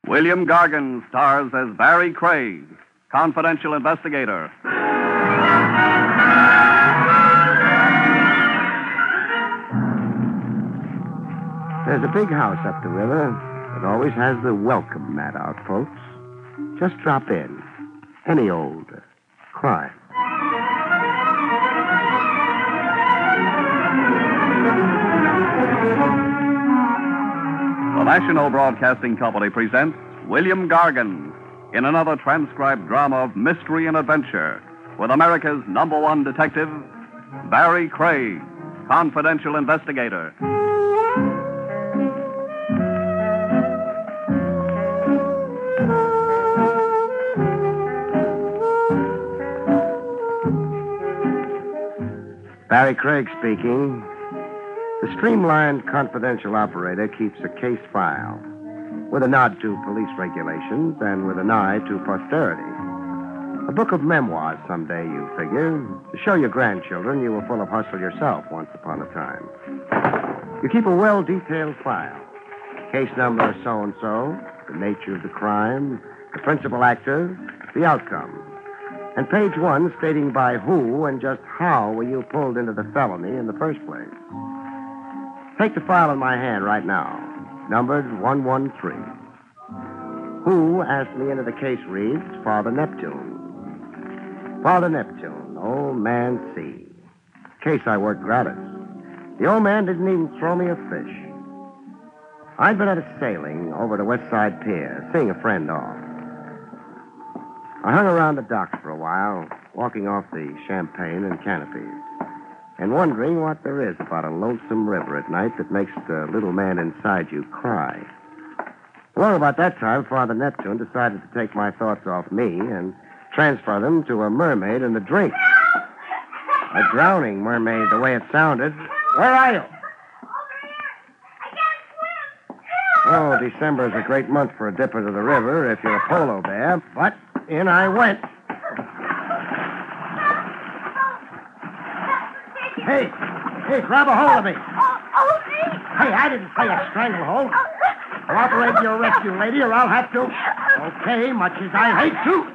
William Gargan stars as Barry Craig, confidential investigator. There's a big house up the river that always has the welcome mat out, folks. Just drop in. Any old crime. The National Broadcasting Company presents William Gargan in another transcribed drama of mystery and adventure with America's #1 detective, Barry Craig, confidential investigator. Barry Craig speaking. The streamlined confidential operator keeps a case file with a nod to police regulations and with an eye to posterity. A book of memoirs someday, you figure, to show your grandchildren you were full of hustle yourself once upon a time. You keep a well-detailed file. Case number so-and-so, the nature of the crime, the principal actor, the outcome. And page 1 stating by who and just how were you pulled into the felony in the first place. Take the file in my hand right now, numbered 113. Who asked me into the case reads Father Neptune. Father Neptune, old man C. Case I worked gratis. The old man didn't even throw me a fish. I'd been at a sailing over to West Side Pier, seeing a friend off. I hung around the docks for a while, walking off the champagne and canopies, and wondering what there is about a lonesome river at night that makes the little man inside you cry. Well, about that time, Father Neptune decided to take my thoughts off me and transfer them to a mermaid and a drink. A drowning mermaid, the way it sounded. Where are you? Oh, December is a great month for a dip into the river if you're a polo bear, but in I went. Hey, grab a hold of me. Hey, I didn't say a stranglehold. Cooperate your rescue, lady, or I'll have to. Okay, much as I hate to.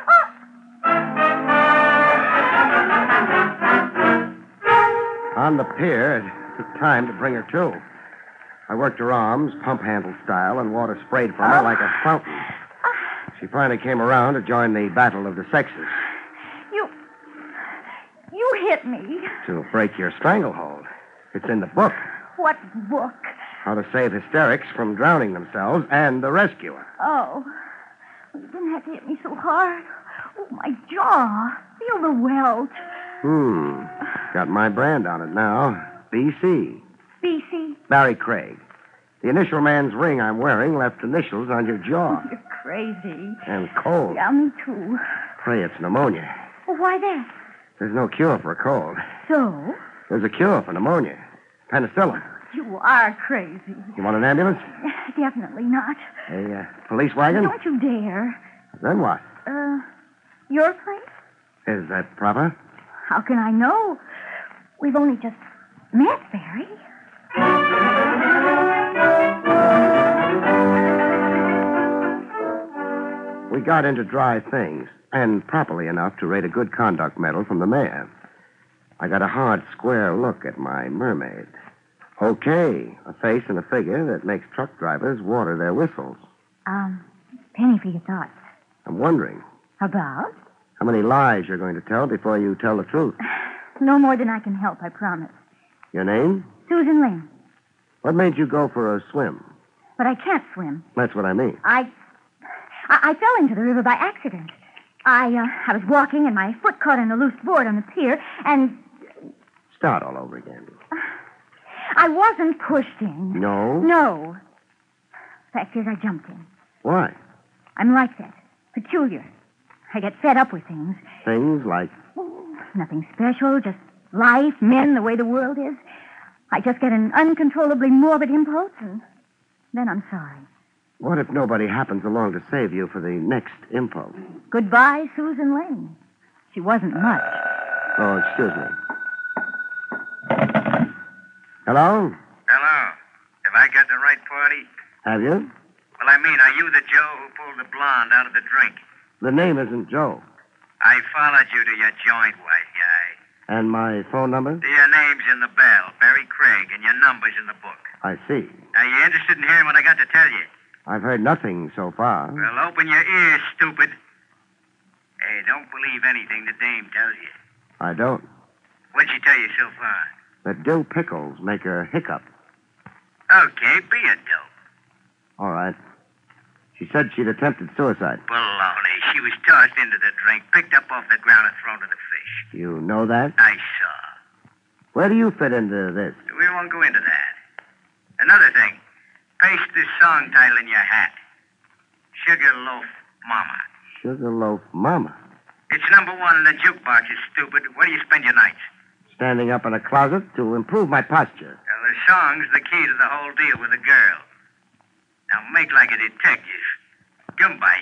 On the pier, it took time to bring her to. I worked her arms, pump handle style, and water sprayed from her like a fountain. She finally came around to join the battle of the sexes. You hit me. To break your stranglehold. It's in the book. What book? How to save hysterics from drowning themselves and the rescuer. Oh. You didn't have to hit me so hard. Oh, my jaw. Feel the welt. Got my brand on it now. B.C. B.C.? Barry Craig. The initial man's ring I'm wearing left initials on your jaw. You're crazy. And cold. Yeah, me too. Pray it's pneumonia. Well, why that? There's no cure for a cold. So? There's a cure for pneumonia. Penicillin. You are crazy. You want an ambulance? Definitely not. A police wagon? Don't you dare. Then what? Your place? Is that proper? How can I know? We've only just met, Barry. We got into dry things, and properly enough to rate a good conduct medal from the mayor. I got a hard, square look at my mermaid. Okay, a face and a figure that makes truck drivers water their whistles. Penny for your thoughts. I'm wondering. About? How many lies you're going to tell before you tell the truth. No more than I can help, I promise. Your name? Susan Lane. What made you go for a swim? But I can't swim. That's what I mean. I fell into the river by accident. I was walking and my foot caught on a loose board on the pier and... Start all over again. I wasn't pushed in. No? No. Fact is, I jumped in. Why? I'm like that. Peculiar. I get fed up with things. Things like? Nothing special, just life, men, the way the world is. I just get an uncontrollably morbid impulse, and then I'm sorry. What if nobody happens along to save you for the next impulse? Goodbye, Susan Lane. She wasn't much. Oh, excuse me. Hello? Hello. Have I got the right party? Have you? Well, Well, I mean, are you the Joe who pulled the blonde out of the drink? The name isn't Joe. I followed you to your joint, white guy. And my phone number? Your name's in the bell, Barry Craig, and your number's in the book. I see. Are you interested in hearing what I got to tell you? I've heard nothing so far. Well, open your ears, stupid. Hey, don't believe anything the dame tells you. I don't. What'd she tell you so far? That dill pickles make her hiccup. Okay, be a dope. All right. She said she'd attempted suicide. Baloney. She was tossed into the drink, picked up off the ground, and thrown to the fish. You know that? I saw. Where do you fit into this? We won't go into that. Another thing. Paste this song title in your hat. Sugarloaf Mama. Sugarloaf Mama. It's number one in the jukebox, you stupid. Where do you spend your nights? Standing up in a closet to improve my posture. Well, the song's the key to the whole deal with the girl. Now make like a detective. Goodbye.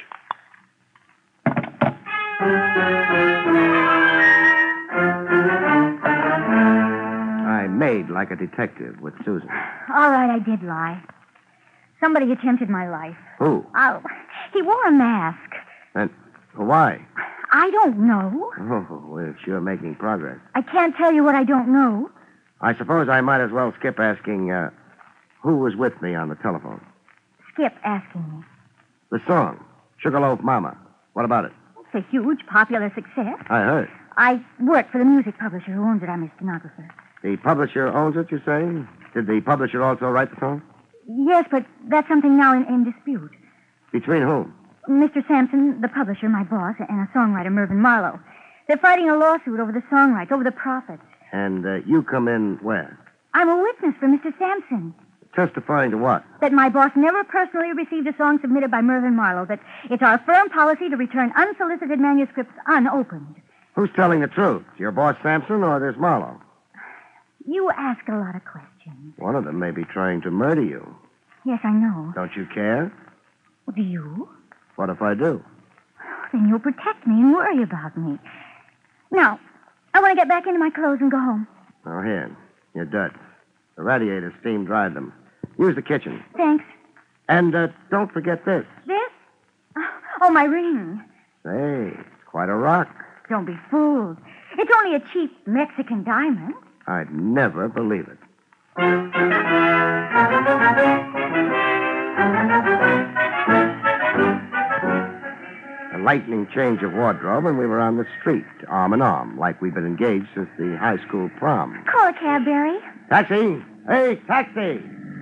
I made like a detective with Susan. All right, I did lie. Somebody attempted my life. Who? Oh, he wore a mask. And why? I don't know. Oh, we're sure making progress. I can't tell you what I don't know. I suppose I might as well skip asking who was with me on the telephone. Skip asking me. The song, Sugarloaf Mama. What about it? It's a huge, popular success. I heard. I work for the music publisher who owns it. I'm his stenographer. The publisher owns it, you say? Did the publisher also write the song? Yes, but that's something now in dispute. Between whom? Mr. Sampson, the publisher, my boss, and a songwriter, Mervyn Marlowe. They're fighting a lawsuit over the song rights, over the profits. And you come in where? I'm a witness for Mr. Sampson. Testifying to what? That my boss never personally received a song submitted by Mervyn Marlowe. That it's our firm policy to return unsolicited manuscripts unopened. Who's telling the truth? Your boss Sampson or this Marlowe? You ask a lot of questions. One of them may be trying to murder you. Yes, I know. Don't you care? Do you? What if I do? Then you'll protect me and worry about me. Now, I want to get back into my clothes and go home. Oh, here. Your duds. The radiator steam dried them. Use the kitchen. Thanks. And don't forget this. This? Oh, my ring. Say, it's quite a rock. Don't be fooled. It's only a cheap Mexican diamond. I'd never believe it. A lightning change of wardrobe, and we were on the street, arm in arm, like we've been engaged since the high school prom. Call a cab, Barry. Taxi! Hey, taxi!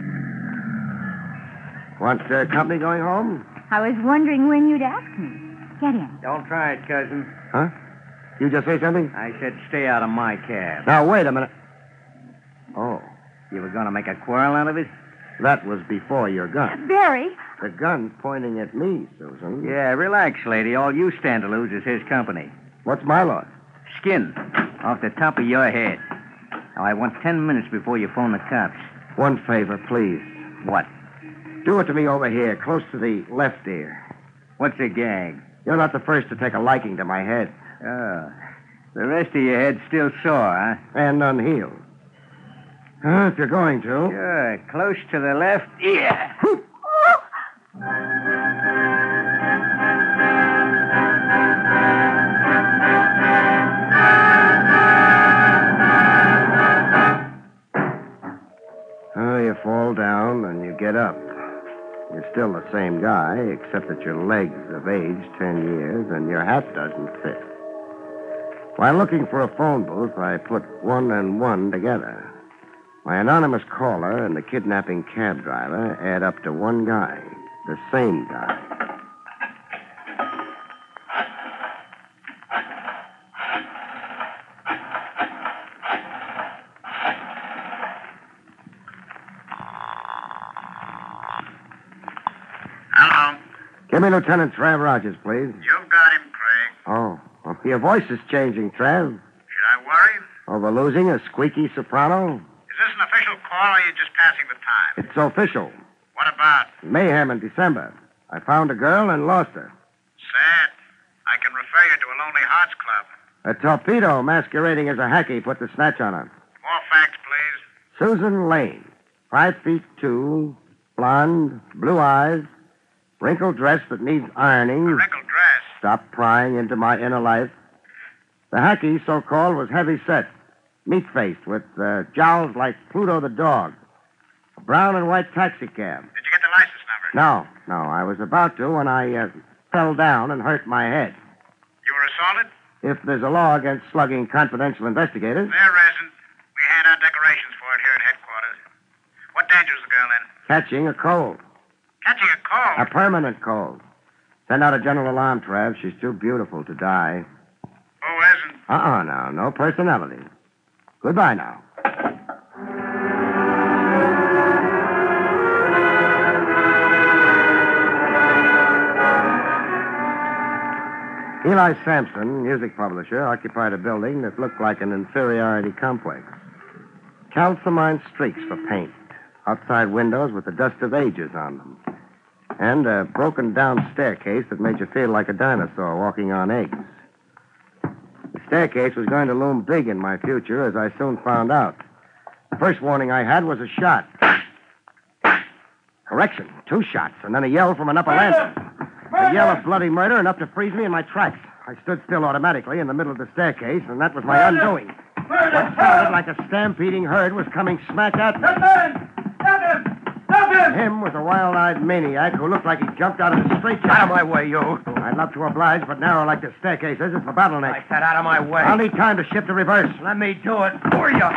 Want company going home? I was wondering when you'd ask me. Get in. Don't try it, cousin. Huh? You just say something? I said stay out of my cab. Now, wait a minute. Oh, You were going to make a quarrel out of it? that was before your gun. Barry, The gun's pointing at me, Susan. Yeah, relax, lady. All you stand to lose is his company. What's my loss? Skin off the top of your head. Now, I want 10 minutes before you phone the cops. One favor, please. What? Do it to me over here, close to the left ear. What's a gag? You're not the first to take a liking to my head. Oh. The rest of your head's still sore, huh? And unhealed. If you're going to. Sure. Close to the left ear. You fall down and you get up. You're still the same guy, except that your legs have aged 10 years and your hat doesn't fit. While looking for a phone booth, I put one and one together. My anonymous caller and the kidnapping cab driver add up to one guy, the same guy. Hello. Give me Lieutenant Trav Rogers, please. You've got him, Craig. Oh, your voice is changing, Trav. Should I worry? Over losing a squeaky soprano? Is this an official call or are you just passing the time? It's official. What about? Mayhem in December. I found a girl and lost her. Sad. I can refer you to a Lonely Hearts Club. A torpedo masquerading as a hacky put the snatch on her. More facts, please. Susan Lane, 5'2", blonde, blue eyes, Wrinkled dress that needs ironing. A wrinkled dress. Stop prying into my inner life. The hacky, so-called, was heavy-set, meat-faced, with jowls like Pluto the dog. A brown and white taxi cab. Did you get the license number? No, I was about to when I fell down and hurt my head. You were assaulted? If there's a law against slugging confidential investigators, There isn't. We hand out decorations for it here at headquarters. What danger is the girl in? catching a cold. Catching a cold. A permanent cold. Send out a general alarm, Trav. She's too beautiful to die. Who isn't? Now. No personality. Goodbye now. Eli Sampson, music publisher, occupied a building that looked like an inferiority complex. Calcimine streaks for paint. Outside windows with the dust of ages on them. And a broken-down staircase that made you feel like a dinosaur walking on eggs. The staircase was going to loom big in my future, as I soon found out. The first warning I had was a shot. Correction, 2 shots, and then a yell from an upper landing. A yell of bloody murder enough to freeze me in my tracks. I stood still automatically in the middle of the staircase, and that was my undoing. What sounded like a stampeding herd was coming smack at me. Stop him! Stop him! Him was a wild-eyed maniac who looked like he jumped out of a straitjacket. Out of my way, you. I'd love to oblige, but narrow like this staircase is, it's for bottleneck. I said out of my way. I'll need time to shift to reverse. Let me do it for you.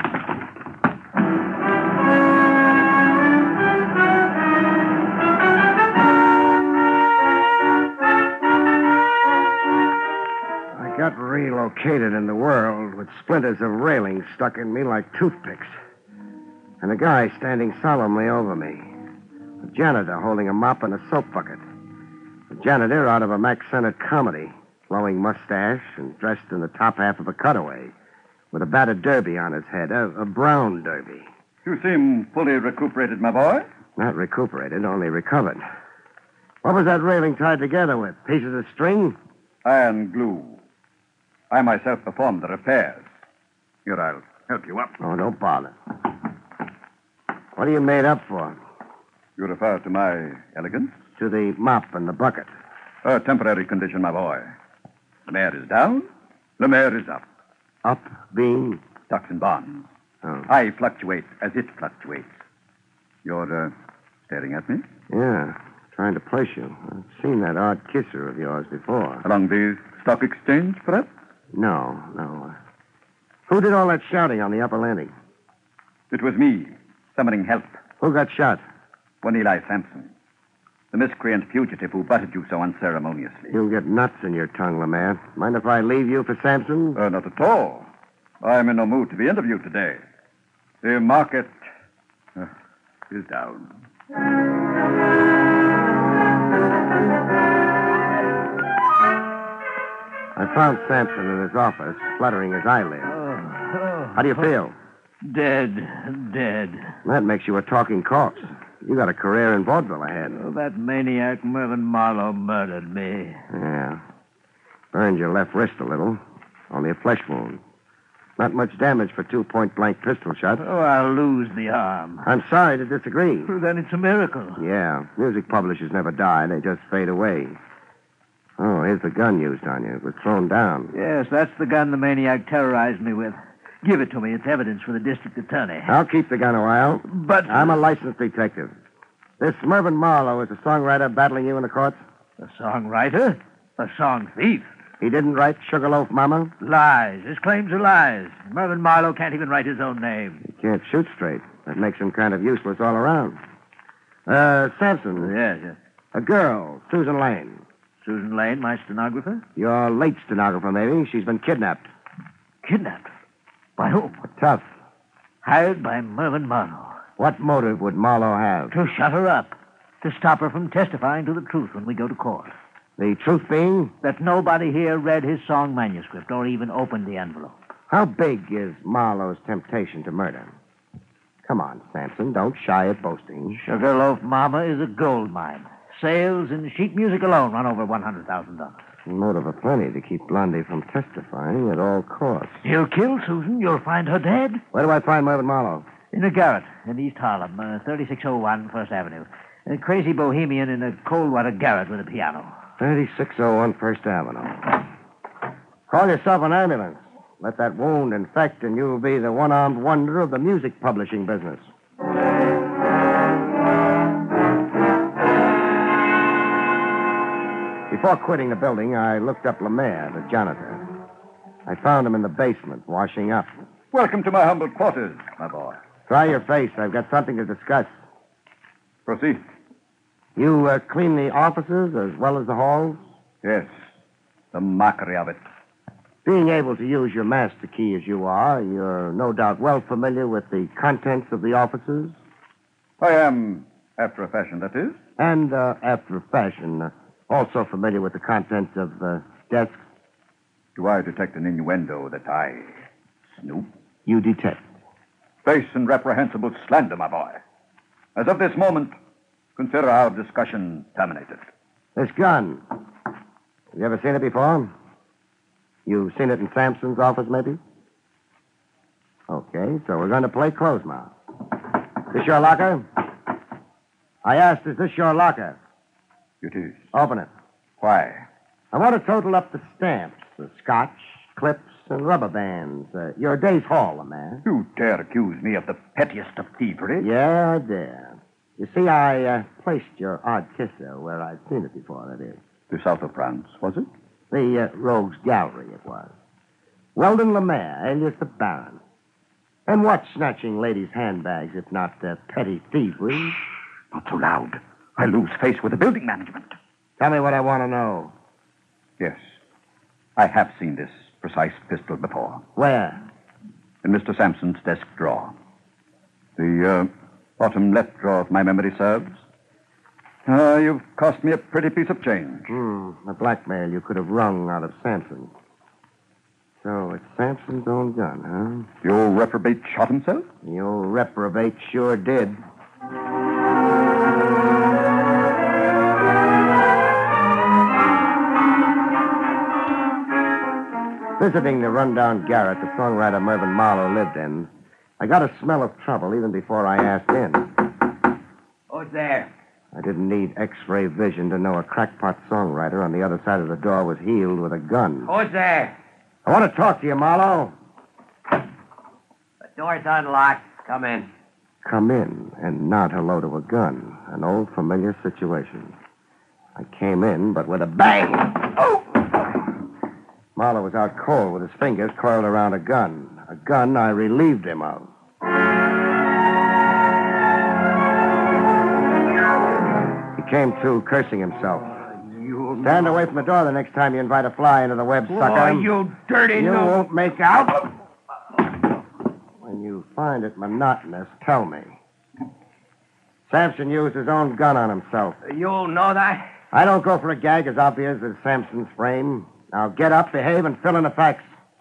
I got relocated in the world with splinters of railing stuck in me like toothpicks. And a guy standing solemnly over me. A janitor holding a mop and a soap bucket. A janitor out of a Mack Sennett comedy, flowing mustache and dressed in the top half of a cutaway, with a battered derby on his head, a brown derby. You seem fully recuperated, my boy. Not recuperated, only recovered. What was that railing tied together with? Pieces of string? Iron glue. I myself performed the repairs. Here, I'll help you up. Oh, don't bother. What are you made up for? You refer to my elegance? To the mop and the bucket. A temporary condition, my boy. The mayor is down, the mayor is up. Up being? Stocks and bonds. Oh. I fluctuate as it fluctuates. You're staring at me? Yeah, trying to place you. I've seen that odd kisser of yours before. Along the stock exchange, perhaps? No. Who did all that shouting on the upper landing? It was me, summoning help. Who got shot? One Eli Sampson. The miscreant fugitive who butted you so unceremoniously. You'll get nuts in your tongue, Lemaire. Mind if I leave you for Sampson? Not at all. I'm in no mood to be interviewed today. The market is down. I found Sampson in his office, fluttering his eyelids. How do you feel? Dead. That makes you a talking corpse. You got a career in vaudeville ahead. Oh, that maniac Mervyn Marlowe murdered me. Yeah. Burned your left wrist a little. Only a flesh wound. Not much damage for 2 point-blank pistol shots. Oh, I'll lose the arm. I'm sorry to disagree. Well, then it's a miracle. Yeah, music publishers never die. They just fade away. Oh, here's the gun used on you. It was thrown down. Yes, that's the gun the maniac terrorized me with. Give it to me. It's evidence for the district attorney. I'll keep the gun a while. But... I'm a licensed detective. This Mervyn Marlowe is a songwriter battling you in the courts? A songwriter? A song thief? He didn't write Sugarloaf Mama? Lies. His claims are lies. Mervyn Marlowe can't even write his own name. He can't shoot straight. That makes him kind of useless all around. Sampson. Yes. A girl, Susan Lane. Susan Lane, my stenographer? Your late stenographer, maybe. She's been kidnapped. Kidnapped? By whom? Tough. Hired by Mervyn Marlowe. What motive would Marlowe have? To shut her up. To stop her from testifying to the truth when we go to court. The truth being? That nobody here read his song manuscript or even opened the envelope. How big is Marlowe's temptation to murder? Come on, Sampson. Don't shy at boasting. Sugarloaf Mama is a gold mine. Sales in sheet music alone run over $100,000. Motive aplenty to keep Blondie from testifying at all costs. You'll kill Susan. You'll find her dead. Where do I find Mervyn Marlowe? In a garret in East Harlem, 3601 First Avenue. A crazy bohemian in a cold water garret with a piano. 3601 First Avenue. Call yourself an ambulance. Let that wound infect, and you'll be the one-armed wonder of the music publishing business. Before quitting the building, I looked up Lemaire, the janitor. I found him in the basement, washing up. Welcome to my humble quarters, my boy. Dry your face. I've got something to discuss. Proceed. You clean the offices as well as the halls? Yes. The mockery of it. Being able to use your master key as you are, you're no doubt well familiar with the contents of the offices? I am, after a fashion, that is. And, after a fashion, also familiar with the contents of desks? Do I detect an innuendo that I snoop? You detect. Base and reprehensible slander, my boy. As of this moment, consider our discussion terminated. This gun. Have you ever seen it before? You've seen it in Sampson's office, maybe? Okay, so we're going to play close mouth. This your locker? I asked, is this your locker? It is. Open it. Why? I want to total up the stamps, the scotch, clips, and rubber bands. Your day's haul, man. You dare accuse me of the pettiest of thievery? Yeah, I dare. You see, I placed your odd kisser where I'd seen it before, that is. The south of France, was it? The Rogues Gallery, it was. Weldon Lemaire, alias the Baron. And what snatching ladies' handbags, if not petty thievery? Not so loud. I lose face with the building management. Tell me what I want to know. Yes. I have seen this precise pistol before. Where? In Mr. Sampson's desk drawer. The bottom left drawer, if my memory serves. You've cost me a pretty piece of change. The blackmail you could have wrung out of Sampson. So it's Sampson's own gun, huh? The old reprobate shot himself? The old reprobate sure did. Visiting the rundown garret the songwriter Mervyn Marlowe lived in, I got a smell of trouble even before I asked in. Who's there? I didn't need X-ray vision to know a crackpot songwriter on the other side of the door was healed with a gun. Who's there? I want to talk to you, Marlowe. The door's unlocked. Come in. Come in and nod hello to a gun. An old familiar situation. I came in, but with a bang. Oh! Marlowe was out cold with his fingers coiled around a gun. A gun I relieved him of. He came to, cursing himself. Stand away from the door the next time you invite a fly into the web, sucker. Oh, you dirty You won't make out. When you find it monotonous, tell me. Sampson used his own gun on himself. You know that? I don't go for a gag as obvious as Sampson's frame. Now get up, behave, and fill in the facts.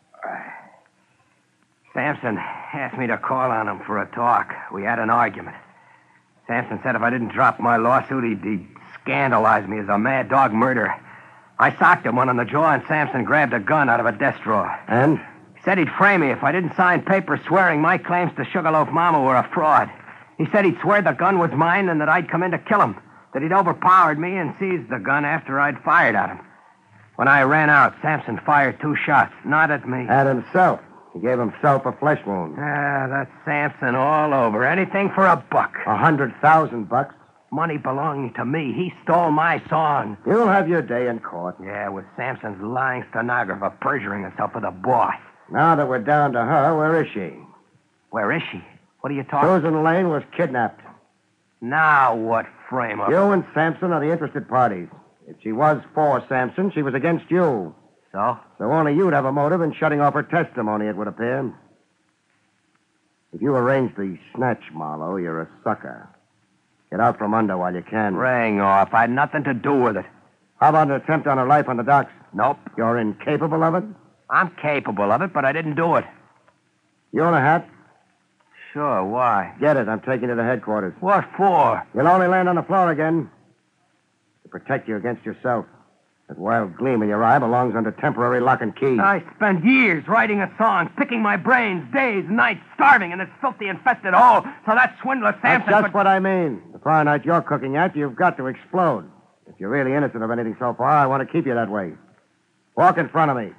Sampson asked me to call on him for a talk. We had an argument. Sampson said if I didn't drop my lawsuit, he'd scandalize me as a mad dog murderer. I socked him one on the jaw, and Sampson grabbed a gun out of a desk drawer. And? He said he'd frame me if I didn't sign papers swearing my claims to Sugarloaf Mama were a fraud. He said he'd swear the gun was mine and that I'd come in to kill him, that he'd overpowered me and seized the gun after I'd fired at him. When I ran out, Sampson fired 2 shots, not at me. At himself. He gave himself a flesh wound. Ah, that's Sampson all over. Anything for a buck. $100,000. Money belonging to me. He stole my song. You'll have your day in court. Yeah, with Sampson's lying stenographer perjuring herself with a boss. Now that we're down to her, where is she? Where is she? What are you talking? Susan Lane was kidnapped. Now what frame up? You and Sampson are the interested parties. If she was for Sampson, she was against you. So? So only you'd have a motive in shutting off her testimony, it would appear. If you arrange the snatch, Marlowe, you're a sucker. Get out from under while you can. Ring off. I had nothing to do with it. How about an attempt on her life on the docks? Nope. You're incapable of it? I'm capable of it, but I didn't do it. You own a hat? Sure, why? Get it. I'm taking you to headquarters. What for? You'll only land on the floor again. To protect you against yourself. That wild gleam in your eye belongs under temporary lock and key. I spent years writing a song, picking my brains, days, nights, starving in this filthy, infested hole. So that swindler Sampson... That's just what I mean. The fire night you're cooking at, you've got to explode. If you're really innocent of anything so far, I want to keep you that way. Walk in front of me.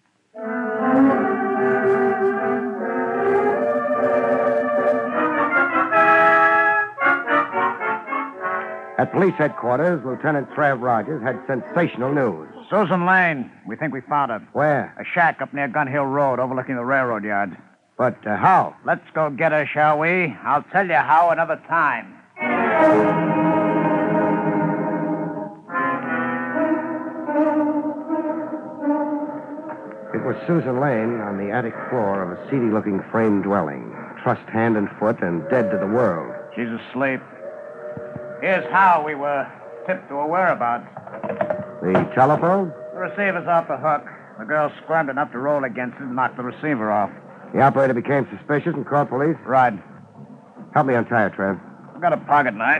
At police headquarters, Lieutenant Trav Rogers had sensational news. Susan Lane. We think we found her. Where? A shack up near Gun Hill Road, overlooking the railroad yard. But how? Let's go get her, shall we? I'll tell you how another time. It was Susan Lane on the attic floor of a seedy-looking frame dwelling, trussed hand and foot and dead to the world. She's asleep. Here's how we were tipped to her whereabouts. The telephone? The receiver's off the hook. The girl squirmed enough to roll against it and knock the receiver off. The operator became suspicious and called police? Right. Help me untie her, Trev. I've got a pocket knife.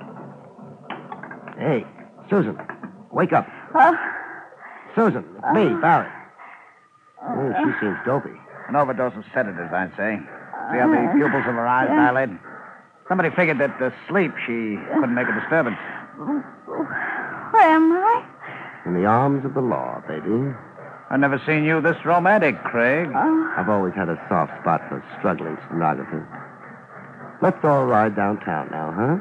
Hey, Susan, wake up. Susan, it's me, Barry. Oh, she seems dopey. An overdose of sedatives, I'd say. See how the pupils of her eyes dilate? Somebody figured that sleep, she couldn't make a disturbance. Where am I? In the arms of the law, baby. I've never seen you this romantic, Craig. I've always had a soft spot for struggling stenographers. Let's all ride downtown now, huh?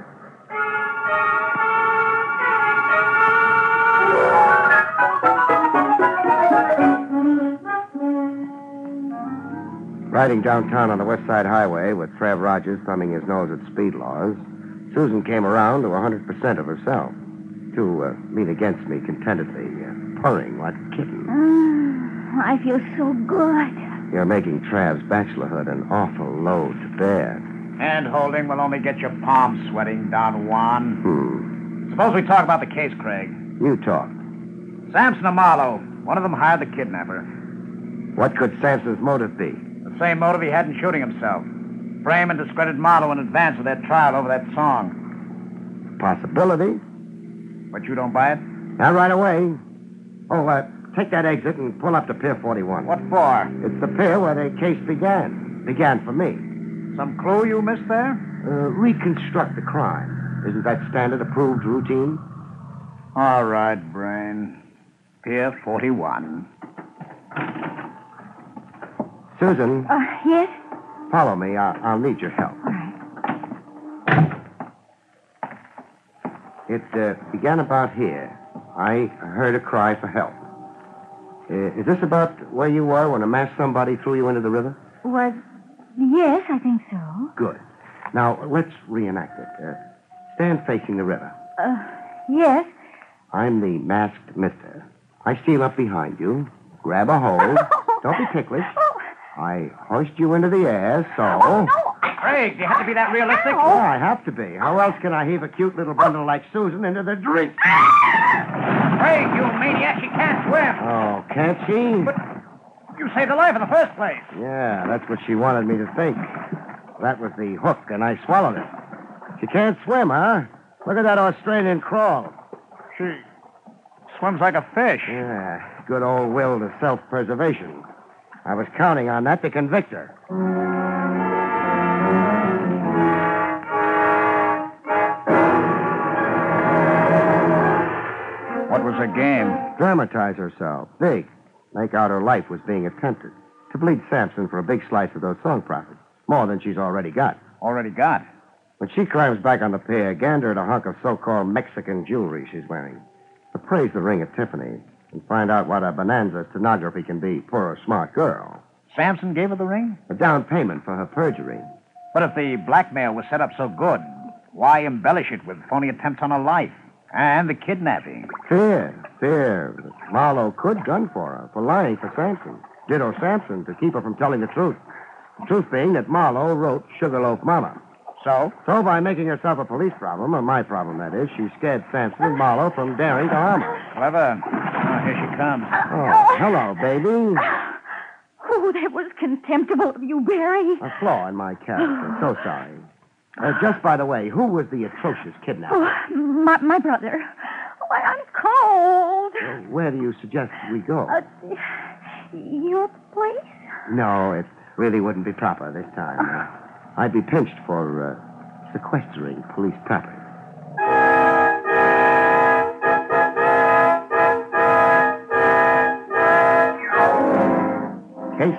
Riding downtown on the West Side Highway with Trav Rogers thumbing his nose at speed laws, Susan came around to 100% of herself to lean against me contentedly, purring like a kitten. I feel so good. You're making Trav's bachelorhood an awful load to bear. Hand-holding will only get your palms sweating, Don Juan. Suppose we talk about the case, Craig. You talk. Samson and Marlowe. One of them hired the kidnapper. What could Sampson's motive be? The same motive he had in shooting himself. Frame and discredit Marlowe in advance of their trial over that song. Possibility. But you don't buy it? Not right away. Oh, take that exit and pull up to Pier 41. What for? It's the pier where the case began. Began for me. Some clue you missed there? Reconstruct the crime. Isn't that standard approved routine? All right, Brain. Pier 41. Susan. Yes? Follow me. I'll need your help. All right. It began about here. I heard a cry for help. Is this about where you were when a masked somebody threw you into the river? Yes, I think so. Good. Now, let's reenact it. Stand facing the river. Yes. I'm the masked mister. I steal up behind you, grab a hold. Don't be ticklish. I hoist you into the air, so... Craig, do you have to be that realistic? Oh, I have to be. How else can I heave a cute little bundle like Susan into the drink? Craig, you maniac, she can't swim. Oh, can't she? But you saved her life in the first place. Yeah, that's what she wanted me to think. That was the hook, and I swallowed it. She can't swim, huh? Look at that Australian crawl. She swims like a fish. Yeah, good old will to self-preservation. I was counting on that to convict her. What was her game? Dramatize herself. Big. Make out her life was being attempted. To bleed Sampson for a big slice of those song profits. More than she's already got. Already got. When she climbs back on the pier, gander at a hunk of so-called Mexican jewelry she's wearing. Appraise the ring at Tiffany's and find out what a bonanza stenography can be for a smart girl. Samson gave her the ring? A down payment for her perjury. But if the blackmail was set up so good, why embellish it with phony attempts on her life? And the kidnapping. Fear. That Marlowe could gun for her, for lying for Sampson. Ditto Sampson to keep her from telling the truth. The truth being that Marlowe wrote Sugarloaf Mama. So? So by making herself a police problem, or my problem, that is, she scared Sampson and Marlowe from daring to harm her. Clever. Oh, here she comes. Oh, hello, baby. Oh, that was contemptible of you, Barry. A flaw in my character. So sorry. Just by the way, who was the atrocious kidnapper? Oh, my brother. Oh, I'm cold. Where do you suggest we go? Your place? No, it really wouldn't be proper this time. I'd be pinched for sequestering police property.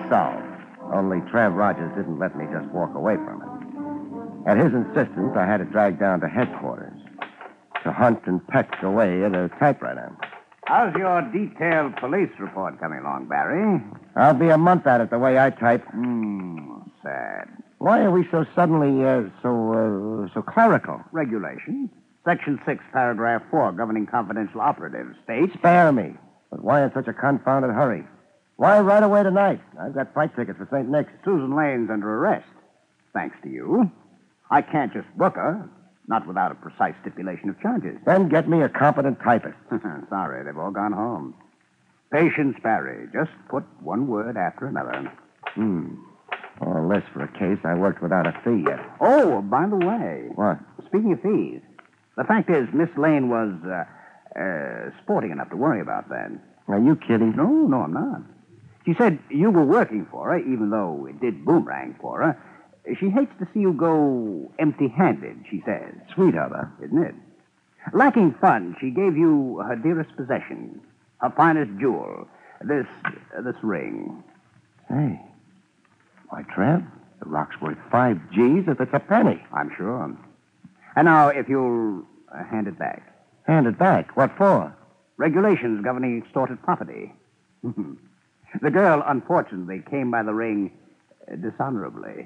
solved. Only Trav Rogers didn't let me just walk away from it. At his insistence, I had it dragged down to headquarters to hunt and peck away at a typewriter. How's your detailed police report coming along, Barry? I'll be a month at it the way I type. Sad. Why are we so suddenly so clerical? Regulations. Section 6, paragraph 4, governing confidential operatives, states... Spare me. But why in such a confounded hurry? Why right away tonight? I've got flight tickets for St. Nick's. Susan Lane's under arrest. Thanks to you. I can't just book her, not without a precise stipulation of charges. Then get me a competent typist. Sorry, they've all gone home. Patience, Barry. Just put one word after another. All this for a case I worked without a fee yet. Oh, by the way. What? Speaking of fees, the fact is Miss Lane was sporting enough to worry about that. Are you kidding? No, I'm not. She said you were working for her, even though it did boomerang for her. She hates to see you go empty-handed, she says. Sweet of her. Isn't it? Lacking funds, she gave you her dearest possession, her finest jewel, this ring. Hey. Why, Trev, the rock's worth 5 G's if it's a penny. I'm sure. And now, if you'll hand it back. Hand it back? What for? Regulations governing extorted property. The girl, unfortunately, came by the ring dishonorably.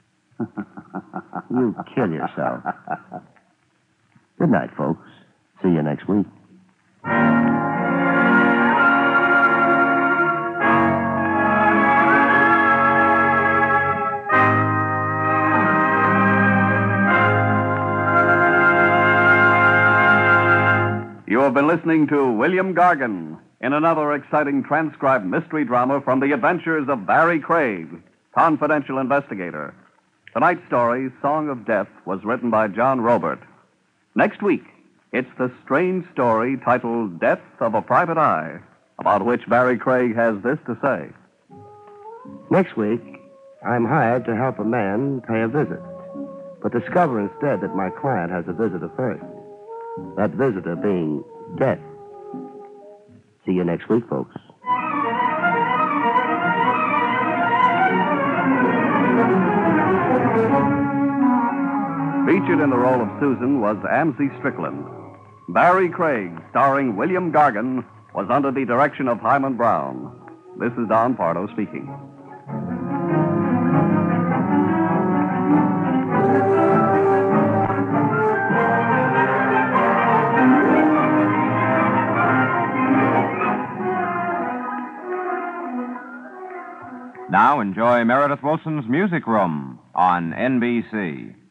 You kill yourself. Good night, folks. See you next week. You have been listening to William Gargan in another exciting transcribed mystery drama from the adventures of Barry Craig, confidential investigator. Tonight's story, Song of Death, was written by John Robert. Next week, it's the strange story titled Death of a Private Eye, about which Barry Craig has this to say. Next week, I'm hired to help a man pay a visit, but discover instead that my client has a visitor first. That visitor being death. See you next week, folks. Featured in the role of Susan was Amzie Strickland. Barry Craig, starring William Gargan, was under the direction of Hyman Brown. This is Don Pardo speaking. Now enjoy Meredith Wilson's Music Room on NBC.